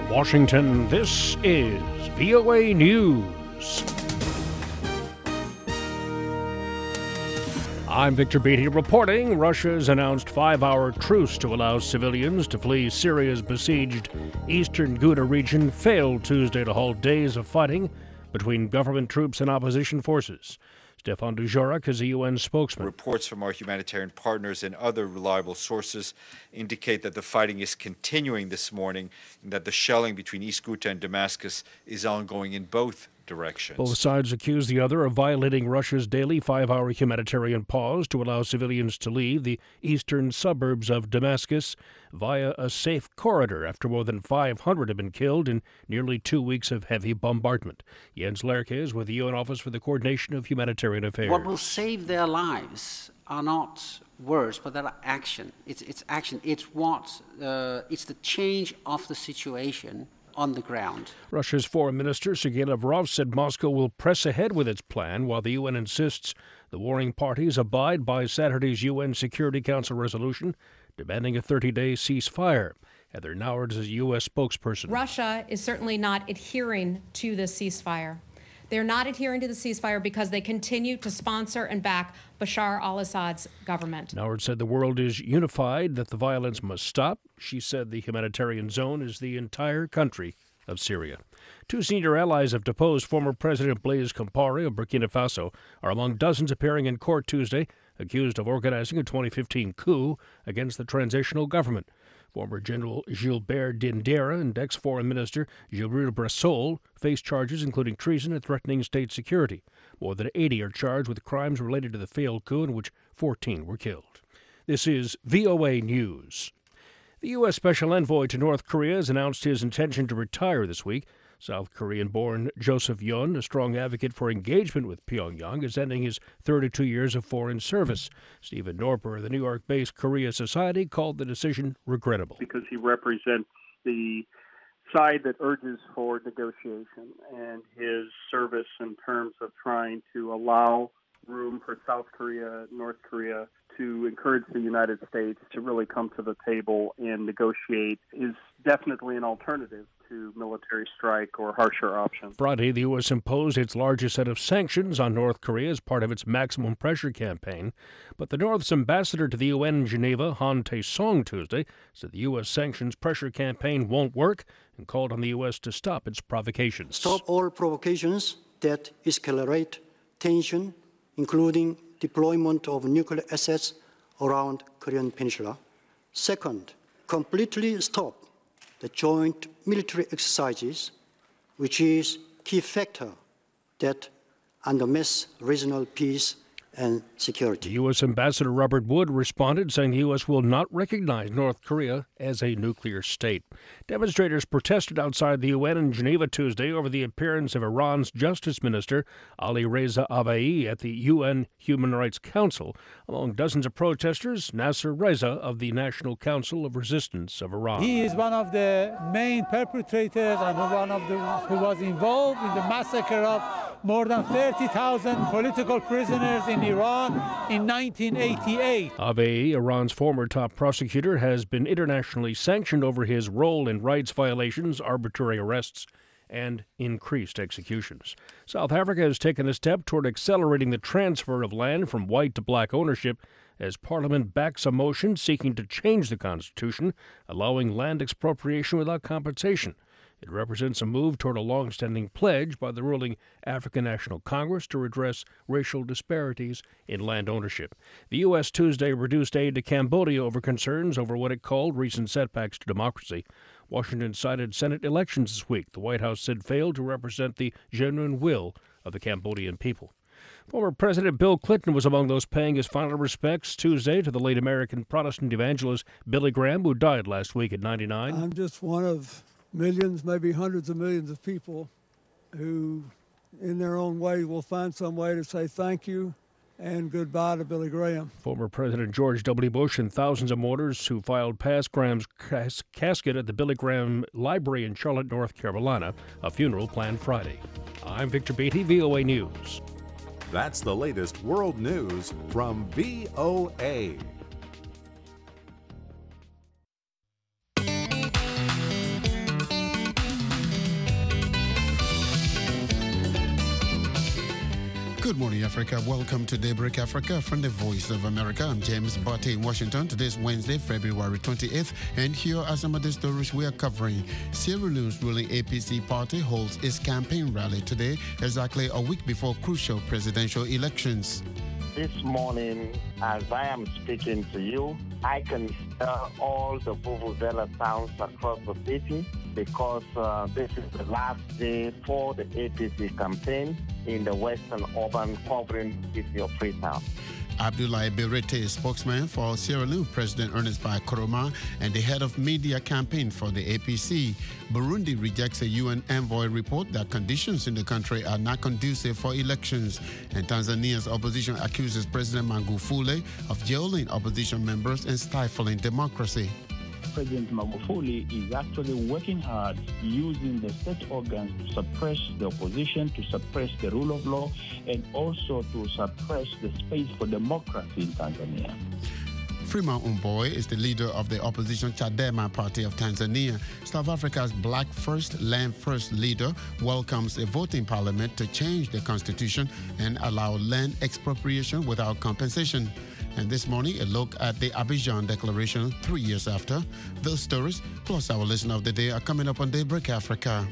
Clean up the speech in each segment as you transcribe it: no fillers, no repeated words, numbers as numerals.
From Washington, this is VOA News. I'm Victor Beatty reporting. Russia's announced 5-hour truce to allow civilians to flee Syria's besieged eastern Ghouta region failed Tuesday to halt days of fighting between government troops and opposition forces. Stefan Dujarric is a UN spokesman. Reports from our humanitarian partners and other reliable sources indicate that the fighting is continuing this morning and that the shelling between East Ghouta and Damascus is ongoing in both directions. Both sides accuse the other of violating Russia's daily 5-hour humanitarian pause to allow civilians to leave the eastern suburbs of Damascus via a safe corridor after more than 500 have been killed in nearly 2 weeks of heavy bombardment. Jens Lerke is with the UN Office for the Coordination of Humanitarian Affairs. What will save their lives are not words, but that are action. It's action. It's the change of the situation on the ground. Russia's Foreign Minister Sergei Lavrov said Moscow will press ahead with its plan while the UN insists the warring parties abide by Saturday's UN Security Council resolution demanding a 30-day ceasefire. Heather Nauert is a U.S. spokesperson. Russia is certainly not adhering to the ceasefire. They're not adhering to the ceasefire because they continue to sponsor and back Bashar al-Assad's government. Nauert said the world is unified, that the violence must stop. She said the humanitarian zone is the entire country of Syria. 2 senior allies have deposed former President Blaise Compaoré of Burkina Faso are among dozens appearing in court Tuesday, accused of organizing a 2015 coup against the transitional government. Former General Gilbert Diendéré and ex-Foreign Minister Gilbert Brassol face charges including treason and threatening state security. More than 80 are charged with crimes related to the failed coup in which 14 were killed. This is VOA News. The U.S. Special Envoy to North Korea has announced his intention to retire this week. South Korean-born Joseph Yun, a strong advocate for engagement with Pyongyang, is ending his 32 years of foreign service. Stephen Norper of the New York-based Korea Society called the decision regrettable. Because he represents the side that urges for negotiation, and his service in terms of trying to allow room for South Korea, North Korea, to encourage the United States to really come to the table and negotiate is definitely an alternative to military strike or harsher options. Friday, the U.S. imposed its largest set of sanctions on North Korea as part of its maximum pressure campaign. But the North's ambassador to the UN in Geneva, Han Tae-song, Tuesday, said the U.S. sanctions pressure campaign won't work and called on the U.S. to stop its provocations. Stop all provocations that escalate tension, including deployment of nuclear assets around Korean Peninsula. Second, completely stop the joint military exercises, which is key factor that undermines regional peace and security. The U.S. Ambassador Robert Wood responded, saying the U.S. will not recognize North Korea as a nuclear state. Demonstrators protested outside the UN in Geneva Tuesday over the appearance of Iran's Justice Minister Ali Reza Avaei at the UN Human Rights Council. Among dozens of protesters, Nasser Reza of the National Council of Resistance of Iran. He is one of the main perpetrators and one of who was involved in the massacre of more than 30,000 political prisoners in Iran in 1988. Avaei, Iran's former top prosecutor, has been internationally sanctioned over his role in rights violations, arbitrary arrests, and increased executions. South Africa has taken a step toward accelerating the transfer of land from white to black ownership as Parliament backs a motion seeking to change the Constitution, allowing land expropriation without compensation. It represents a move toward a long-standing pledge by the ruling African National Congress to redress racial disparities in land ownership. The U.S. Tuesday reduced aid to Cambodia over concerns over what it called recent setbacks to democracy. Washington cited Senate elections this week. The White House said failed to represent the genuine will of the Cambodian people. Former President Bill Clinton was among those paying his final respects Tuesday to the late American Protestant evangelist Billy Graham, who died last week at 99. I'm just one of millions, maybe hundreds of millions of people who, in their own way, will find some way to say thank you and goodbye to Billy Graham. Former President George W. Bush and thousands of mourners who filed past Graham's casket at the Billy Graham Library in Charlotte, North Carolina, a funeral planned Friday. I'm Victor Beatty, VOA News. That's the latest world news from VOA. Good morning, Africa. Welcome to Daybreak Africa from the Voice of America. I'm James Barty in Washington. Today's Wednesday, February 28th. And here are some of the stories we are covering. Sierra Leone's ruling APC party holds its campaign rally today, exactly a week before crucial presidential elections. This morning, as I am speaking to you, I can hear all the vuvuzela sounds across the city because this is the last day for the APC campaign in the western urban covering the city of Freetown. Abdoulaye Berete, spokesman for Sierra Leone President Ernest Bai Koroma and the head of media campaign for the APC. Burundi rejects a UN envoy report that conditions in the country are not conducive for elections. And Tanzania's opposition accuses President Magufuli of jailing opposition members and stifling democracy. President Magufuli is actually working hard using the state organs to suppress the opposition, to suppress the rule of law, and also to suppress the space for democracy in Tanzania. Freeman Mbowe is the leader of the opposition Chadema party of Tanzania. South Africa's Black First, Land First leader welcomes a vote in parliament to change the constitution and allow land expropriation without compensation. And this morning, a look at the Abidjan Declaration 3 years after. Those stories, plus our listener of the day, are coming up on Daybreak Africa.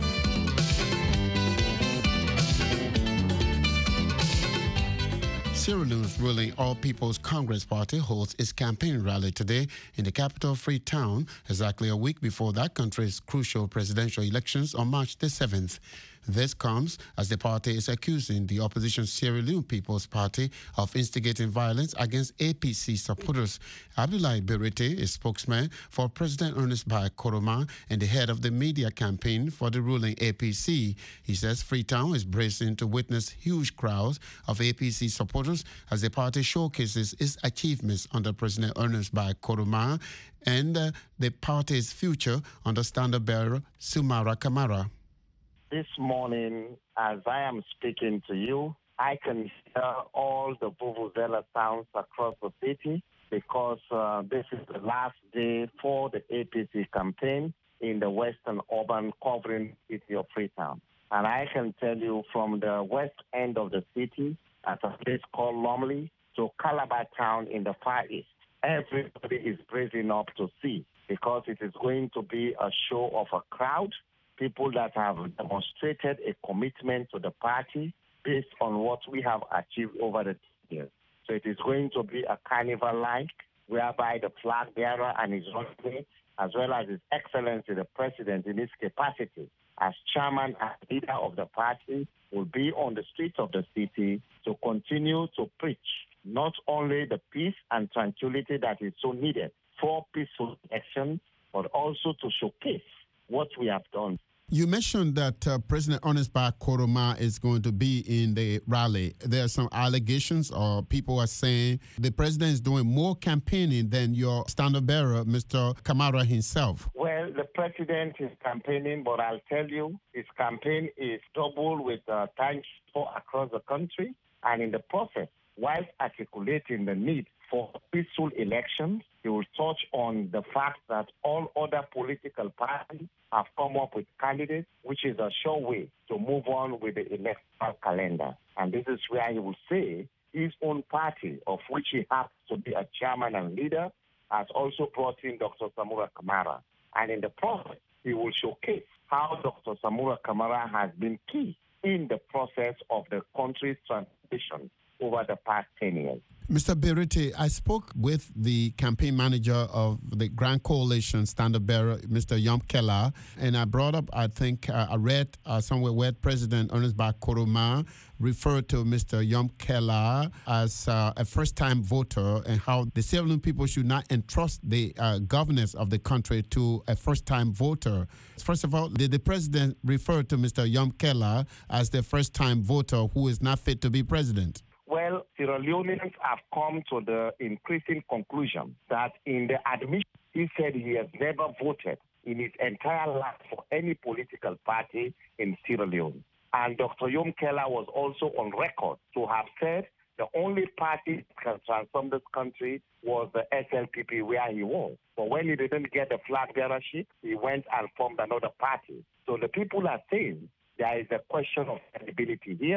Sierra Leone's ruling All People's Congress Party holds its campaign rally today in the capital Freetown, exactly a week before that country's crucial presidential elections on March the 7th. This comes as the party is accusing the opposition Sierra Leone People's Party of instigating violence against APC supporters. Abdoulaye Berete is spokesman for President Ernest Bai Koroma and the head of the media campaign for the ruling APC. He says Freetown is bracing to witness huge crowds of APC supporters as the party showcases its achievements under President Ernest Bai Koroma and the party's future under standard-bearer Sumara Kamara. This morning, as I am speaking to you, I can hear all the vuvuzela sounds across the city because this is the last day for the APC campaign in the western urban covering the city of Freetown. And I can tell you from the west end of the city at a place called Lumley to Calabar Town in the far east, everybody is bracing up to see because it is going to be a show of a crowd. People that have demonstrated a commitment to the party based on what we have achieved over the years. So it is going to be a carnival-like, whereby the flag bearer and his runway, as well as His Excellency the President in his capacity as chairman and leader of the party, will be on the streets of the city to continue to preach not only the peace and tranquility that is so needed for peaceful elections, but also to showcase what we have done. You mentioned that President Ernest Bai Koroma is going to be in the rally. There are some allegations, or people are saying the president is doing more campaigning than your standard bearer, Mr. Kamara himself. Well, the president is campaigning, but I'll tell you, his campaign is double with thanks for across the country. And in the process, whilst articulating the need for peaceful elections, he will touch on the fact that all other political parties have come up with candidates, which is a sure way to move on with the electoral calendar. And this is where he will say his own party, of which he happens to be a chairman and leader, has also brought in Dr. Samura Kamara. And in the process, he will showcase how Dr. Samura Kamara has been key in the process of the country's transition over the past 10 years. Mr. Berete, I spoke with the campaign manager of the Grand Coalition standard bearer, Mr. Yom Keller, and I brought up, I read somewhere where President Ernest Bai Koroma referred to Mr. Yom Keller as a first-time voter and how the Sierra Leone people should not entrust the governance of the country to a first-time voter. First of all, did the president refer to Mr. Yom Keller as the first-time voter who is not fit to be president? Well, Sierra Leoneans have come to the increasing conclusion that in the admission, he said he has never voted in his entire life for any political party in Sierra Leone. And Dr. Yom Keller was also on record to have said the only party that can transform this country was the SLPP where he was. But when he didn't get the flag bearership, he went and formed another party. So the people are saying there is a question of credibility here.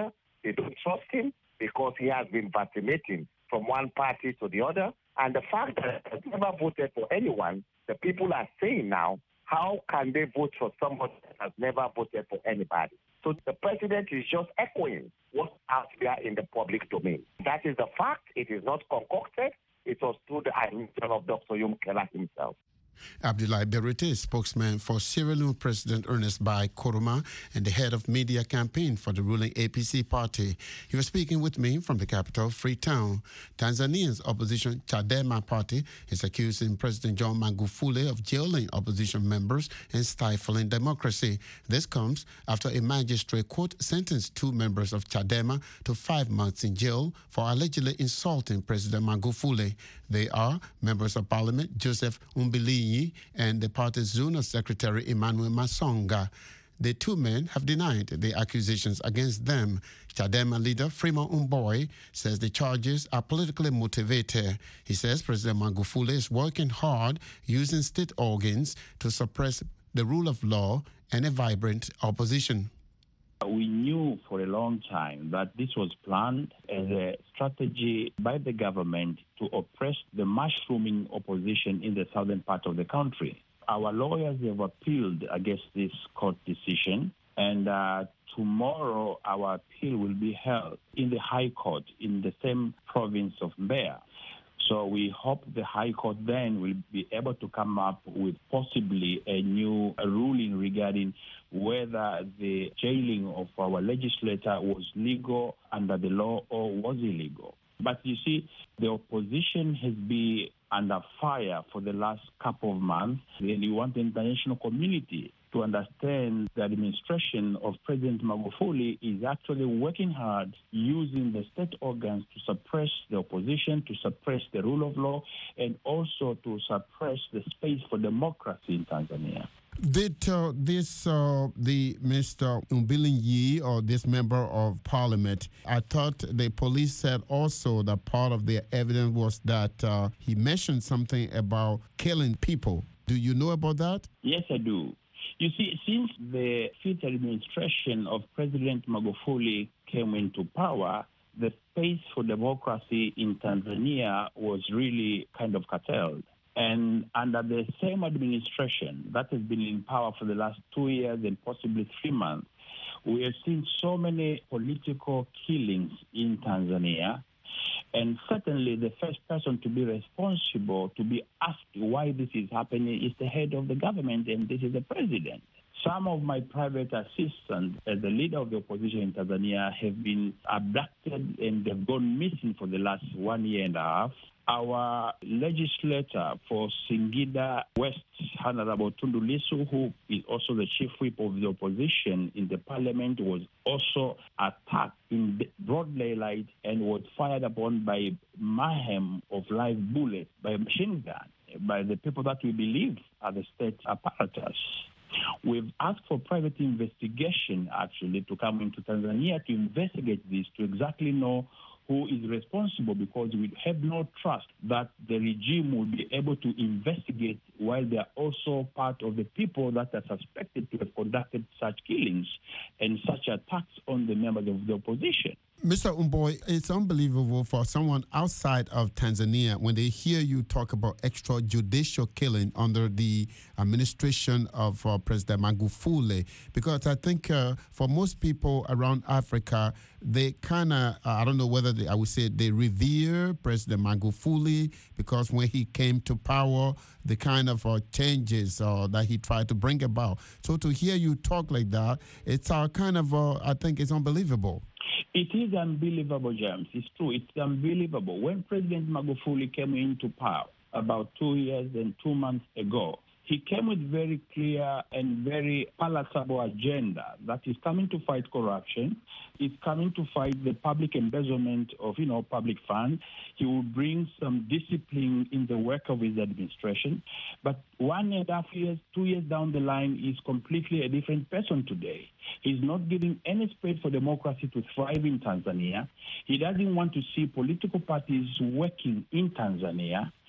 They don't trust him because he has been vacillating from one party to the other. And the fact that he has never voted for anyone, the people are saying now, how can they vote for someone that has never voted for anybody? So the president is just echoing what's out there in the public domain. That is the fact. It is not concocted. It was through the admission of Dr. Yum Kella himself. Abdoulaye Berete, spokesman for Sierra Leone President Ernest Bai Koroma and the head of media campaign for the ruling APC party. He was speaking with me from the capital, Freetown. Tanzania's opposition Chadema party is accusing President John Magufuli of jailing opposition members and stifling democracy. This comes after a magistrate court sentenced 2 members of Chadema to 5 months in jail for allegedly insulting President Magufuli. They are members of parliament Joseph Umbili and the party's Zona Secretary Emmanuel Masonga. The 2 men have denied the accusations against them. Chadema leader Freeman Mbowe says the charges are politically motivated. He says President Magufuli is working hard using state organs to suppress the rule of law and a vibrant opposition. We knew for a long time that this was planned as a strategy by the government to oppress the mushrooming opposition in the southern part of the country. Our lawyers have appealed against this court decision, and tomorrow our appeal will be held in the High Court in the same province of Mbeya. So we hope the High Court then will be able to come up with possibly a new ruling regarding whether the jailing of our legislator was legal under the law or was illegal. But you see, the opposition has been under fire for the last couple of months, and we want the international community to understand the administration of President Magufuli is actually working hard using the state organs to suppress the opposition, to suppress the rule of law, and also to suppress the space for democracy in Tanzania. Did the Mr. Umbilinyi, or this member of parliament, I thought the police said also that part of the evidence was that he mentioned something about killing people. Do you know about that? Yes, I do. You see, since the 5th administration of President Magufuli came into power, the space for democracy in Tanzania was really kind of curtailed. And under the same administration that has been in power for the last 2 years and possibly 3 months, we have seen so many political killings in Tanzania. And certainly the first person to be responsible, to be asked why this is happening, is the head of the government, and this is the president. Some of my private assistants, as the leader of the opposition in Tanzania, have been abducted and they've gone missing for the last 1 year and a half. Our legislator for Singida West, Honorable Tundu Lissu, who is also the chief whip of the opposition in the parliament, was also attacked in broad daylight and was fired upon by mayhem of live bullets, by a machine gun, by the people that we believe are the state apparatus. We've asked for private investigation, actually, to come into Tanzania to investigate this, to exactly know who is responsible, because we have no trust that the regime will be able to investigate while they are also part of the people that are suspected to have conducted such killings and such attacks on the members of the opposition. Mr. Mbowe, it's unbelievable for someone outside of Tanzania when they hear you talk about extrajudicial killing under the administration of President Magufuli, because I think for most people around Africa, they kind of, I don't know whether I would say they revere President Magufuli because when he came to power, the kind of changes that he tried to bring about. So to hear you talk like that, it's kind of, I think it's unbelievable. It is unbelievable, James. It's true. It's unbelievable. When President Magufuli came into power about 2 years and 2 months ago, he came with very clear and very palatable agenda that is coming to fight corruption. It's coming to fight the public embezzlement of, public funds. He will bring some discipline in the work of his administration. But 1.5 years, 2 years down the line, he's completely a different person today. He's not giving any space for democracy to thrive in Tanzania. He doesn't want to see political parties working in Tanzania.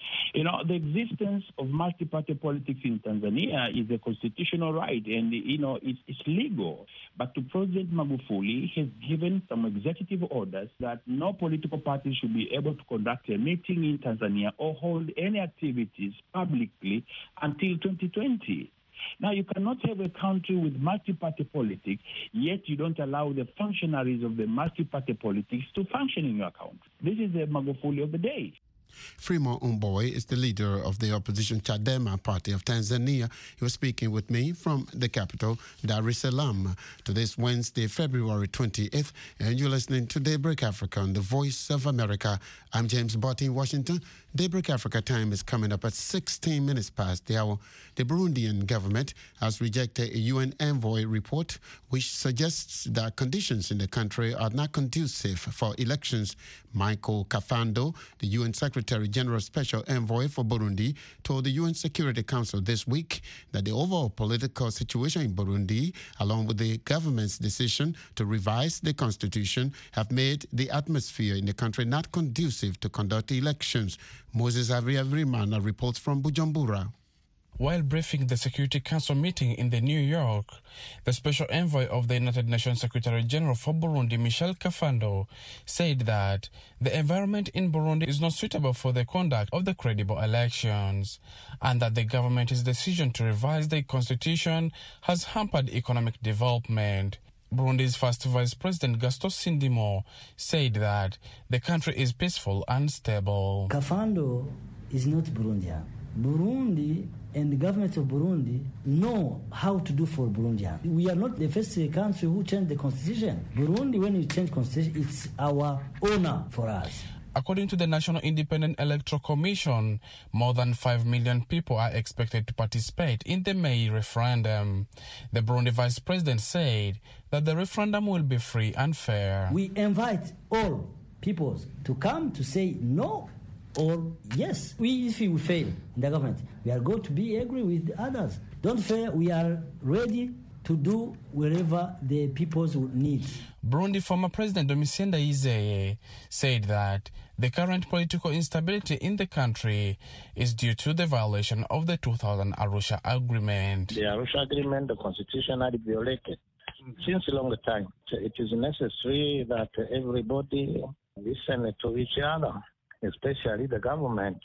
The existence of multi-party politics in Tanzania is a constitutional right, and, it's legal. But to President Magufuli, he has given some executive orders that no political party should be able to conduct a meeting in Tanzania or hold any activities publicly until 2020. Now, you cannot have a country with multi-party politics, yet you don't allow the functionaries of the multi-party politics to function in your country. This is the Magufuli of the day. Freeman Mbowe is the leader of the opposition Chadema party of Tanzania. He was speaking with me from the capital, Dar es Salaam, to this Wednesday, February 28th. And you're listening to Daybreak Africa on the Voice of America. I'm James Barty in Washington. Daybreak Africa time is coming up at 16 minutes past the hour. The Burundian government has rejected a UN envoy report which suggests that conditions in the country are not conducive for elections. Michael Kafando, the UN Secretary General Special Envoy for Burundi, told the UN Security Council this week that the overall political situation in Burundi, along with the government's decision to revise the constitution, have made the atmosphere in the country not conducive to conduct elections. Moses Avriavrimana reports from Bujumbura. While briefing the Security Council meeting in New York, the Special Envoy of the United Nations Secretary General for Burundi, Michel Kafando, said that the environment in Burundi is not suitable for the conduct of the credible elections, and that the government's decision to revise the constitution has hampered economic development. Burundi's first Vice President Gaston Sindimo said that the country is peaceful and stable. Kafando is not Burundian. Burundi and the government of Burundi know how to do for Burundians. We are not the first country who changed the constitution. Burundi, when you change constitution, it's our honor for us. According to the National Independent Electoral Commission, more than 5 million people are expected to participate in the May referendum. The Burundi Vice President said that the referendum will be free and fair. We invite all people to come to say no or yes. If we fail in the government, we are going to be angry with others. Don't fear, we are ready to do wherever the people's needs. Burundi former President Domitien Ndayizeye said that the current political instability in the country is due to the violation of the 2000 Arusha Agreement. The Arusha Agreement, the constitution had violated since a long time. It is necessary that everybody listen to each other, especially the government,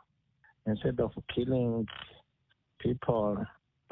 instead of killing people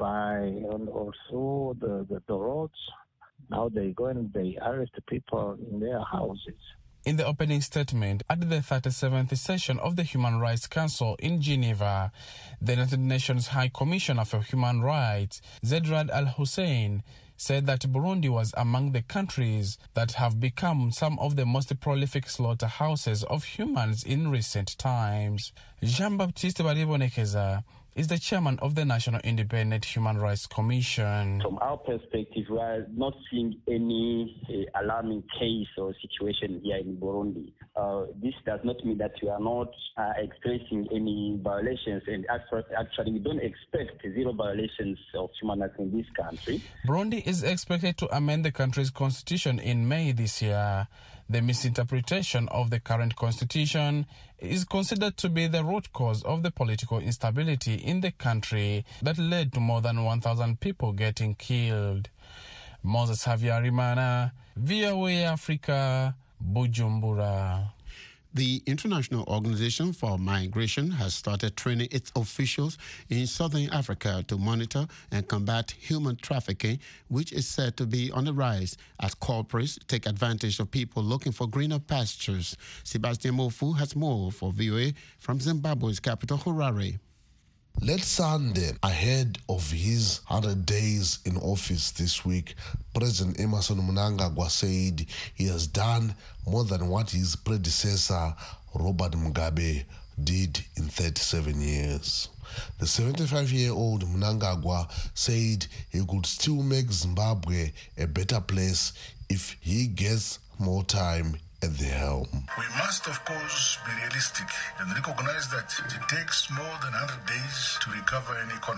or through the roads. Now they go and they arrest people in their houses. In the opening statement at the 37th session of the Human Rights Council in Geneva, the United Nations High Commissioner for Human Rights, Zedrad Al-Hussein, said that Burundi was among the countries that have become some of the most prolific slaughterhouses of humans in recent times. Jean-Baptiste Baribonekeza is the chairman of the National Independent Human Rights Commission. From our perspective, we are not seeing any alarming case or situation here in Burundi. This does not mean that we are not experiencing any violations, and actually we don't expect zero violations of human rights in this country. Burundi is expected to amend the country's constitution in May this year. The misinterpretation of the current constitution is considered to be the root cause of the political instability in the country that led to more than 1,000 people getting killed. Moses Havyarimana, VOA Africa, Bujumbura. The International Organization for Migration has started training its officials in Southern Africa to monitor and combat human trafficking, which is said to be on the rise as culprits take advantage of people looking for greener pastures. Sebastian Mofu has more for VOA from Zimbabwe's capital, Harare. Late Sunday, ahead of his 100 days in office this week, President Emmerson Mnangagwa said he has done more than what his predecessor, Robert Mugabe, did in 37 years. The 75-year-old Mnangagwa said he could still make Zimbabwe a better place if he gets more time at the helm. We must, of course, be realistic and recognize that it takes more than 100 days to recover an economy.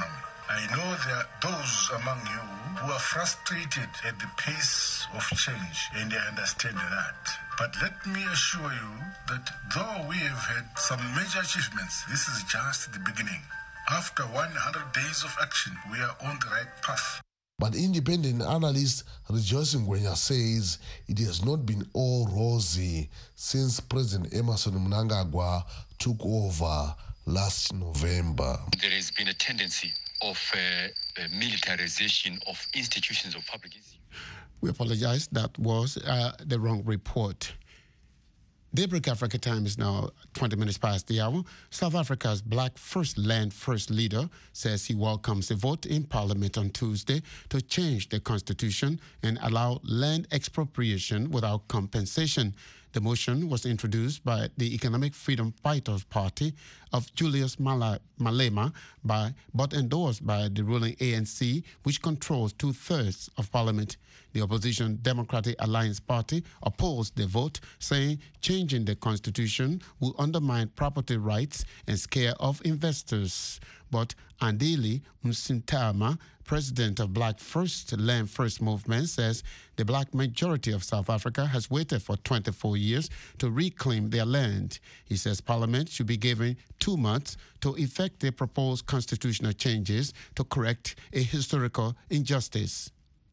I know there are those among you who are frustrated at the pace of change, and I understand that. But let me assure you that though we have had some major achievements, this is just the beginning. After 100 days of action, we are on the right path. But independent analyst Rejoice Ngwenya says it has not been all rosy since President Emmerson Mnangagwa took over last November. There has been a tendency of militarization of institutions of public institutions. We apologize. That was the wrong report. Daybreak Africa time is now 20 minutes past the hour. South Africa's Black First Land First leader says he welcomes a vote in Parliament on Tuesday to change the constitution and allow land expropriation without compensation. The motion was introduced by the Economic Freedom Fighters Party of Julius Malema, but endorsed by the ruling ANC, which controls 2/3 of Parliament. The opposition Democratic Alliance Party opposed the vote, saying changing the constitution will undermine property rights and scare off investors. But Andile Msintama, president of Black First Land First movement, says the black majority of South Africa has waited for 24 years to reclaim their land. He says Parliament should be given 2 months to effect the proposed constitutional changes to correct a historical injustice.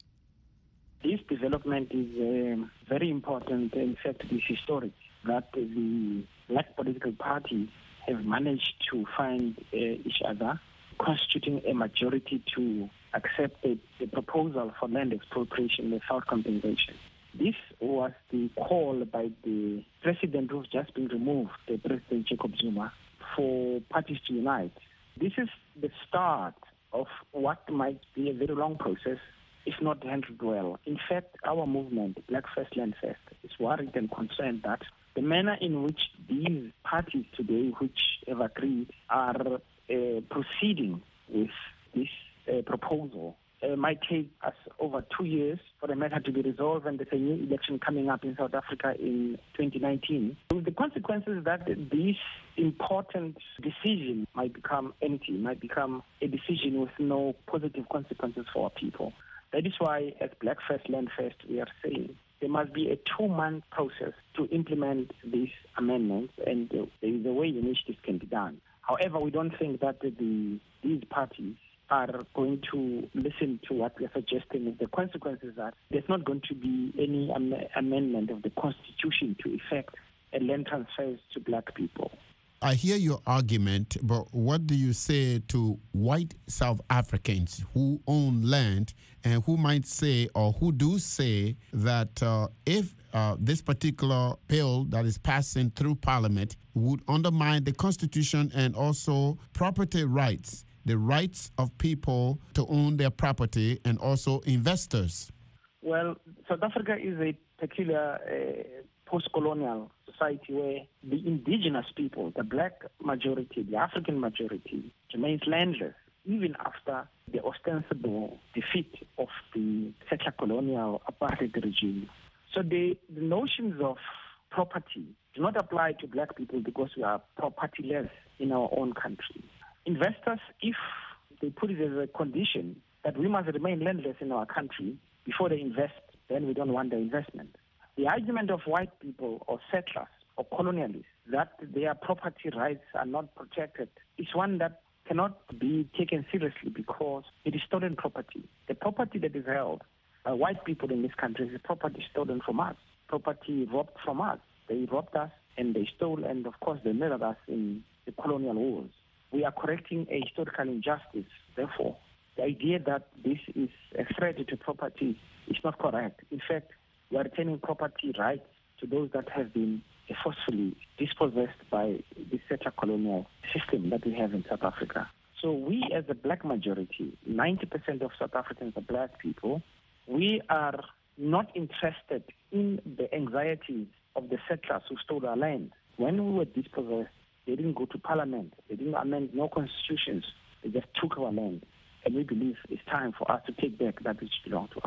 This development is very important. In fact, it is historic that the black political parties have managed to find each other, constituting a majority to accept the proposal for land expropriation without compensation. This was the call by the president who's just been removed, the President Jacob Zuma, for parties to unite. This is the start of what might be a very long process if not handled well. In fact, our movement, Black First Land First, is worried and concerned that the manner in which these parties today, which have agreed, are proceeding with this proposal, might take us over 2 years for the matter to be resolved, and there's a new election coming up in South Africa in 2019. With the consequences that this important decision might become empty, might become a decision with no positive consequences for our people. That is why, as Black First Land First, we are saying there must be a 2-month process to implement these amendments, and there is a way in which this can be done. However, we don't think that these parties are going to listen to what we are suggesting. The consequences are there's not going to be any amendment of the Constitution to effect a land transfers to black people. I hear your argument, but what do you say to white South Africans who own land and who might say, or who do say, that if this particular bill that is passing through Parliament would undermine the Constitution and also property rights, the rights of people to own their property and also investors? Well, South Africa is a peculiar post-colonial society where the indigenous people, the black majority, the African majority, remains landless even after the ostensible defeat of the settler colonial apartheid regime. So the notions of property do not apply to black people because we are propertyless in our own country. Investors, if they put it as a condition that we must remain landless in our country before they invest, then we don't want the investment. The argument of white people or settlers or colonialists that their property rights are not protected is one that cannot be taken seriously because it is stolen property. The property that is held by white people in this country is property stolen from us, property robbed from us. They robbed us and they stole, and of course they murdered us in the colonial wars. We are correcting a historical injustice. Therefore, the idea that this is a threat to property is not correct. In fact, we are returning property rights to those that have been forcefully dispossessed by the settler colonial system that we have in South Africa. So we, as a black majority, 90% of South Africans are black people, we are not interested in the anxieties of the settlers who stole our land. When we were dispossessed, they didn't go to Parliament. They didn't amend no constitutions. They just took our land. And we believe it's time for us to take back that which belongs to us.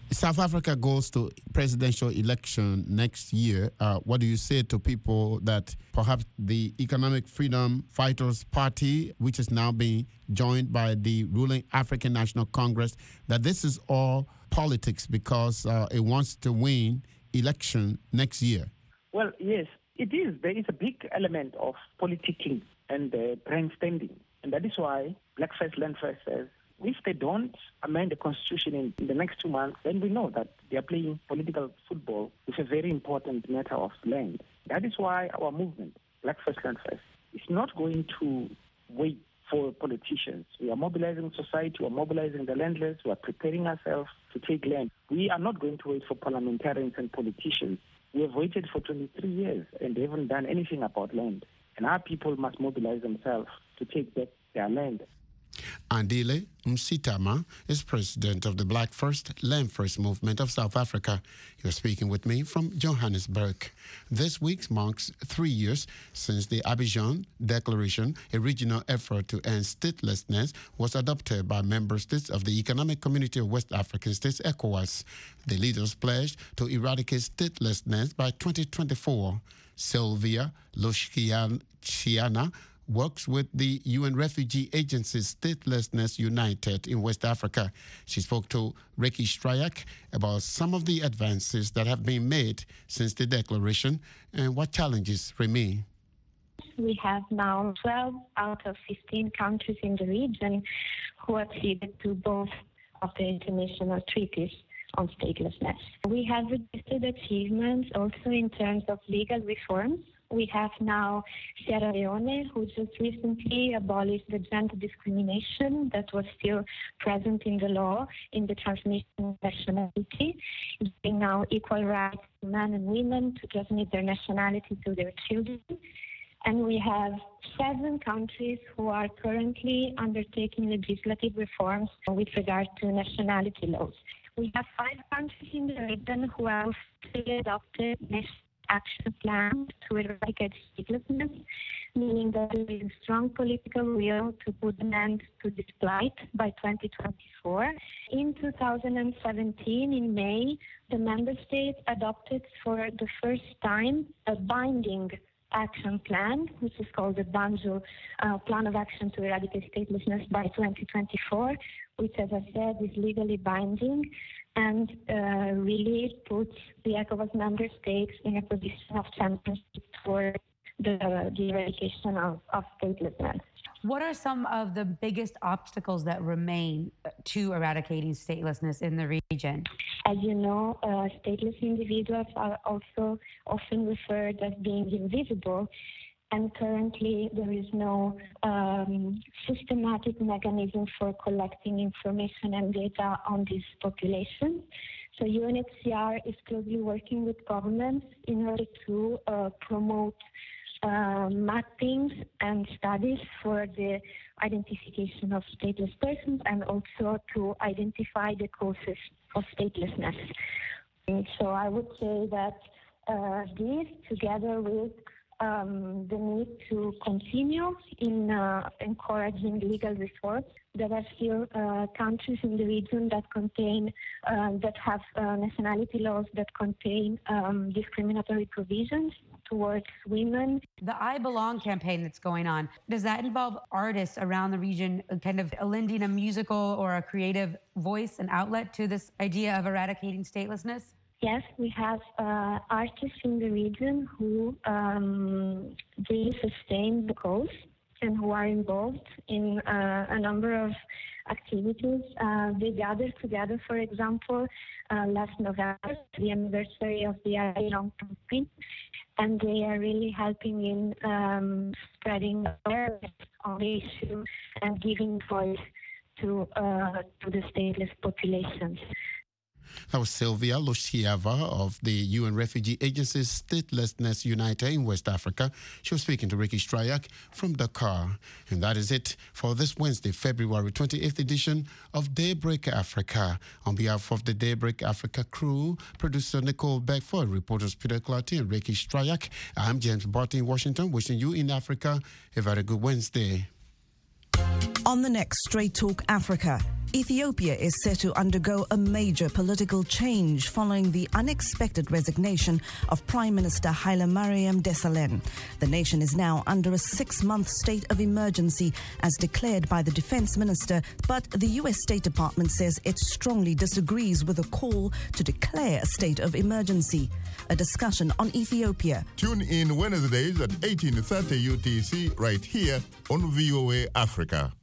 South Africa goes to presidential election next year. What do you say to people that perhaps the Economic Freedom Fighters Party, which is now being joined by the ruling African National Congress, that this is all politics because it wants to win election next year? Well, yes, it is. There is a big element of politicking and brainstorming. And that is why Black First, Land First says, if they don't amend the constitution in the next 2 months, then we know that they are playing political football with a very important matter of land. That is why our movement, Black First, Land First, is not going to wait for politicians. We are mobilizing society, we are mobilizing the landless, we are preparing ourselves to take land. We are not going to wait for parliamentarians and politicians. We have waited for 23 years and they haven't done anything about land. And our people must mobilize themselves to take back their land. Andile Msitama is president of the Black First, Land First movement of South Africa. You're speaking with me from Johannesburg. This week marks 3 years since the Abidjan Declaration, a regional effort to end statelessness, was adopted by member states of the Economic Community of West African States, ECOWAS. The leaders pledged to eradicate statelessness by 2024. Sylvia Lushiana works with the UN Refugee Agency Statelessness United in West Africa. She spoke to Ricky Stryak about some of the advances that have been made since the declaration and what challenges remain. We have now 12 out of 15 countries in the region who acceded to both of the international treaties on statelessness. We have registered achievements also in terms of legal reforms. We have now Sierra Leone, who just recently abolished the gender discrimination that was still present in the law in the transmission of nationality, giving now equal rights to men and women to transmit their nationality to their children. And we have 7 countries who are currently undertaking legislative reforms with regard to nationality laws. We have 5 countries in the region who have adopted action plan to eradicate statelessness, meaning that there is a strong political will to put an end to this plight by 2024. In 2017, in May, the member states adopted for the first time a binding action plan, which is called the Banjul Plan of Action to Eradicate Statelessness by 2024, which, as I said, is legally binding and really puts the ECOWAS member states in a position of championship for the eradication of statelessness. What are some of the biggest obstacles that remain to eradicating statelessness in the region? As you know, stateless individuals are also often referred as being invisible, and currently there is no systematic mechanism for collecting information and data on this population. So UNHCR is closely working with governments in order to promote mappings and studies for the identification of stateless persons and also to identify the causes of statelessness. And so I would say that this, together with the need to continue in encouraging legal reforms. There are still countries in the region that contain, that have nationality laws that contain discriminatory provisions towards women. The I Belong campaign that's going on, does that involve artists around the region kind of lending a musical or a creative voice and outlet to this idea of eradicating statelessness? Yes, we have artists in the region who really sustain the cause and who are involved in a number of activities. They gathered together, for example, last November, the anniversary of the I Belong campaign, and they are really helping in spreading awareness on the issue and giving voice to the stateless populations. That was Sylvia Lushiava of the UN Refugee Agency Statelessness United in West Africa. She was speaking to Ricky Stryak from Dakar. And that is it for this Wednesday, February 28th edition of Daybreak Africa. On behalf of the Daybreak Africa crew, producer Nicole Beckford, reporters Peter Clarty and Ricky Stryak, I'm James Barton in Washington, wishing you in Africa a very good Wednesday. On the next Straight Talk Africa, Ethiopia is set to undergo a major political change following the unexpected resignation of Prime Minister Hailemariam Desalegn. The nation is now under a 6-month state of emergency as declared by the defense minister, but the U.S. State Department says it strongly disagrees with a call to declare a state of emergency. A discussion on Ethiopia. Tune in Wednesdays at 18:30 UTC right here on VOA Africa.